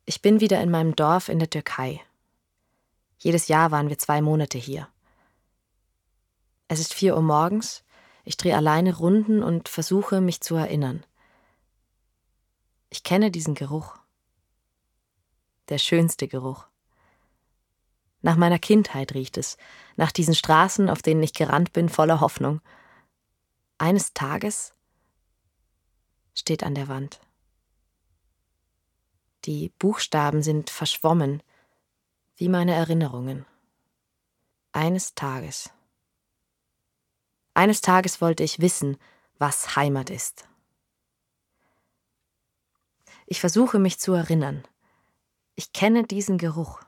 Ich bin wieder in meinem Dorf in der Türkei. Jedes Jahr waren wir 2 Monate hier. Es ist 4 Uhr morgens, ich drehe alleine Runden und versuche, mich zu erinnern. Ich kenne diesen Geruch. Der schönste Geruch. Nach meiner Kindheit riecht es, nach diesen Straßen, auf denen ich gerannt bin, voller Hoffnung. Eines Tages steht an der Wand. Die Buchstaben sind verschwommen, wie meine Erinnerungen. Eines Tages. Eines Tages wollte ich wissen, was Heimat ist. Ich versuche mich zu erinnern. Ich kenne diesen Geruch.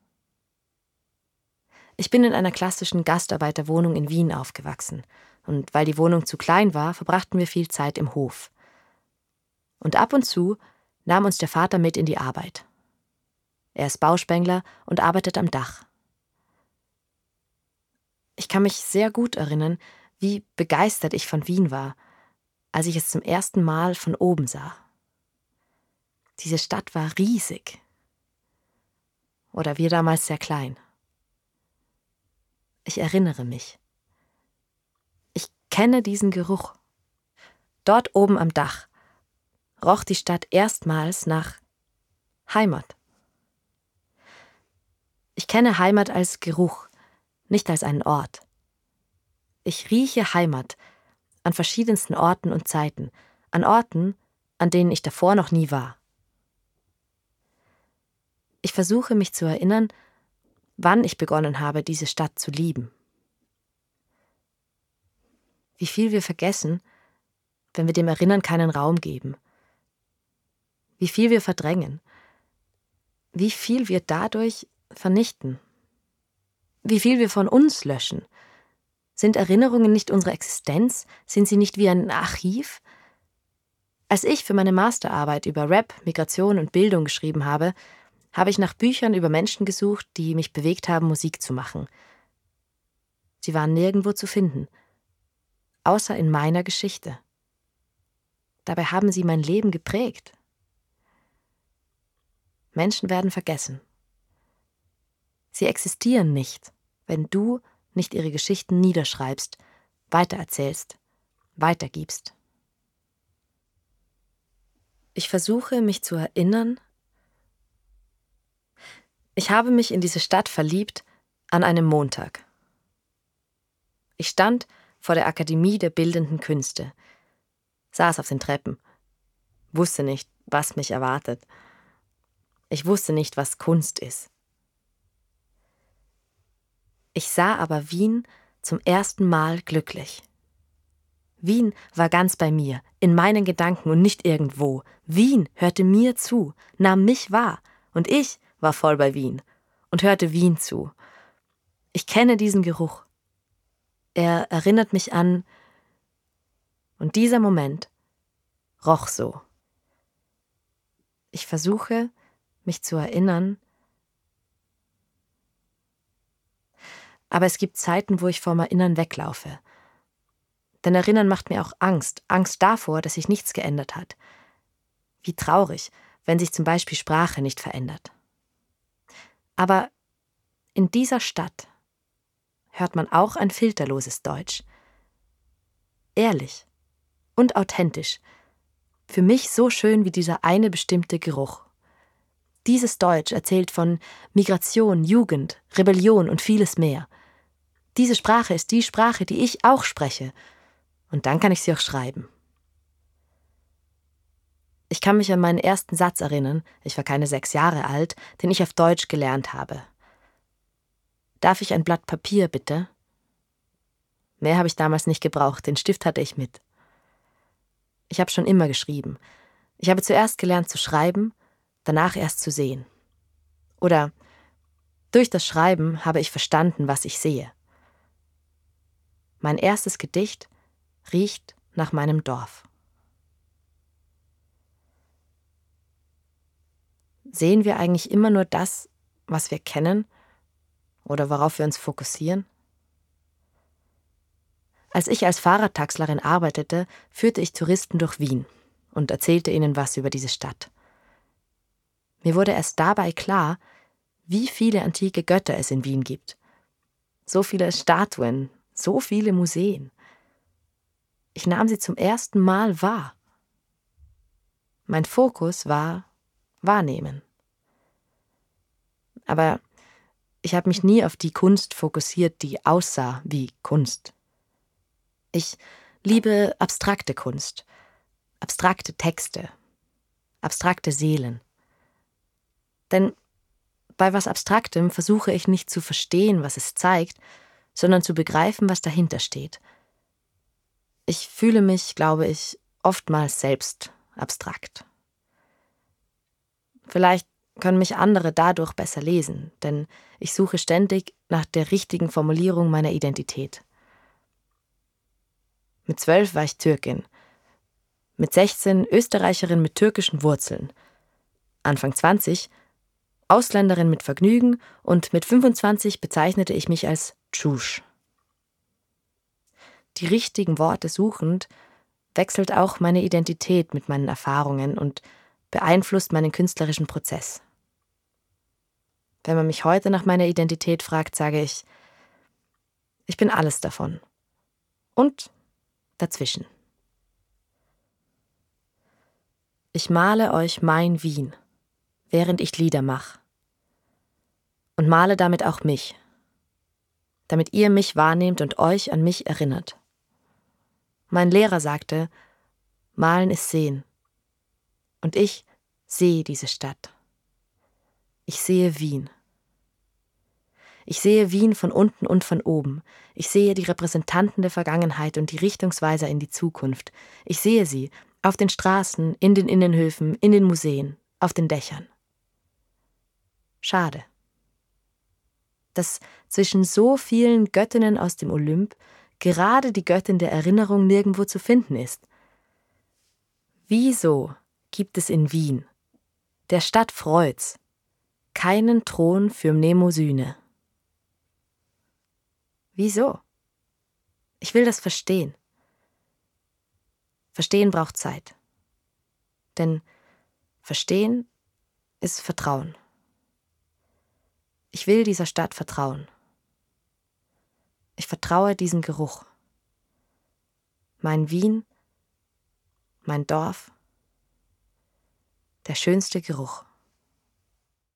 Ich bin in einer klassischen Gastarbeiterwohnung in Wien aufgewachsen, und weil die Wohnung zu klein war, verbrachten wir viel Zeit im Hof. Und ab und zu nahm uns der Vater mit in die Arbeit. Er ist Bauspengler und arbeitet am Dach. Ich kann mich sehr gut erinnern, wie begeistert ich von Wien war, als ich es zum ersten Mal von oben sah. Diese Stadt war riesig. Oder wir damals sehr klein. Ich erinnere mich. Ich kenne diesen Geruch. Dort oben am Dach roch die Stadt erstmals nach Heimat. Ich kenne Heimat als Geruch, nicht als einen Ort. Ich rieche Heimat an verschiedensten Orten und Zeiten, an Orten, an denen ich davor noch nie war. Ich versuche mich zu erinnern, wann ich begonnen habe, diese Stadt zu lieben. Wie viel wir vergessen, wenn wir dem Erinnern keinen Raum geben. Wie viel wir verdrängen. Wie viel wir dadurch vernichten. Wie viel wir von uns löschen. Sind Erinnerungen nicht unsere Existenz? Sind sie nicht wie ein Archiv? Als ich für meine Masterarbeit über Rap, Migration und Bildung geschrieben habe ich nach Büchern über Menschen gesucht, die mich bewegt haben, Musik zu machen. Sie waren nirgendwo zu finden, außer in meiner Geschichte. Dabei haben sie mein Leben geprägt. Menschen werden vergessen. Sie existieren nicht, wenn du nicht ihre Geschichten niederschreibst, weitererzählst, weitergibst. Ich versuche, mich zu erinnern. Ich habe mich in diese Stadt verliebt an einem Montag. Ich stand vor der Akademie der Bildenden Künste, saß auf den Treppen, wusste nicht, was mich erwartet. Ich wusste nicht, was Kunst ist. Ich sah aber Wien zum ersten Mal glücklich. Wien war ganz bei mir, in meinen Gedanken und nicht irgendwo. Wien hörte mir zu, nahm mich wahr und ich war voll bei Wien und hörte Wien zu. Ich kenne diesen Geruch. Er erinnert mich an, und dieser Moment roch so. Ich versuche, mich zu erinnern, aber es gibt Zeiten, wo ich vom Erinnern weglaufe. Denn Erinnern macht mir auch Angst. Angst davor, dass sich nichts geändert hat. Wie traurig, wenn sich zum Beispiel Sprache nicht verändert. Aber in dieser Stadt hört man auch ein filterloses Deutsch. Ehrlich und authentisch. Für mich so schön wie dieser eine bestimmte Geruch. Dieses Deutsch erzählt von Migration, Jugend, Rebellion und vieles mehr. Diese Sprache ist die Sprache, die ich auch spreche. Und dann kann ich sie auch schreiben. Ich kann mich an meinen ersten Satz erinnern, ich war keine 6 Jahre alt, den ich auf Deutsch gelernt habe. Darf ich ein Blatt Papier, bitte? Mehr habe ich damals nicht gebraucht, den Stift hatte ich mit. Ich habe schon immer geschrieben. Ich habe zuerst gelernt zu schreiben, danach erst zu sehen. Oder durch das Schreiben habe ich verstanden, was ich sehe. Mein erstes Gedicht riecht nach meinem Dorf. Sehen wir eigentlich immer nur das, was wir kennen oder worauf wir uns fokussieren? Als ich als Fahrradtaxlerin arbeitete, führte ich Touristen durch Wien und erzählte ihnen was über diese Stadt. Mir wurde erst dabei klar, wie viele antike Götter es in Wien gibt. So viele Statuen, so viele Museen. Ich nahm sie zum ersten Mal wahr. Mein Fokus war Wahrnehmen. Aber ich habe mich nie auf die Kunst fokussiert, die aussah wie Kunst. Ich liebe abstrakte Kunst, abstrakte Texte, abstrakte Seelen. Denn bei was Abstraktem versuche ich nicht zu verstehen, was es zeigt, sondern zu begreifen, was dahinter steht. Ich fühle mich, glaube ich, oftmals selbst abstrakt. Vielleicht können mich andere dadurch besser lesen, denn ich suche ständig nach der richtigen Formulierung meiner Identität. Mit 12 war ich Türkin, mit 16 Österreicherin mit türkischen Wurzeln, Anfang 20 Ausländerin mit Vergnügen und mit 25 bezeichnete ich mich als Tschusch. Die richtigen Worte suchend wechselt auch meine Identität mit meinen Erfahrungen und beeinflusst meinen künstlerischen Prozess. Wenn man mich heute nach meiner Identität fragt, sage ich, ich bin alles davon. Und dazwischen. Ich male euch mein Wien, während ich Lieder mache. Und male damit auch mich, damit ihr mich wahrnehmt und euch an mich erinnert. Mein Lehrer sagte, Malen ist Sehen. Und ich sehe diese Stadt. Ich sehe Wien. Ich sehe Wien von unten und von oben. Ich sehe die Repräsentanten der Vergangenheit und die Richtungsweiser in die Zukunft. Ich sehe sie auf den Straßen, in den Innenhöfen, in den Museen, auf den Dächern. Schade, dass zwischen so vielen Göttinnen aus dem Olymp gerade die Göttin der Erinnerung nirgendwo zu finden ist. Wieso gibt es in Wien, der Stadt Freuds, keinen Thron für Mnemosyne? Wieso? Ich will das verstehen. Verstehen braucht Zeit. Denn Verstehen ist Vertrauen. Ich will dieser Stadt vertrauen. Ich vertraue diesem Geruch. Mein Wien, mein Dorf, der schönste Geruch.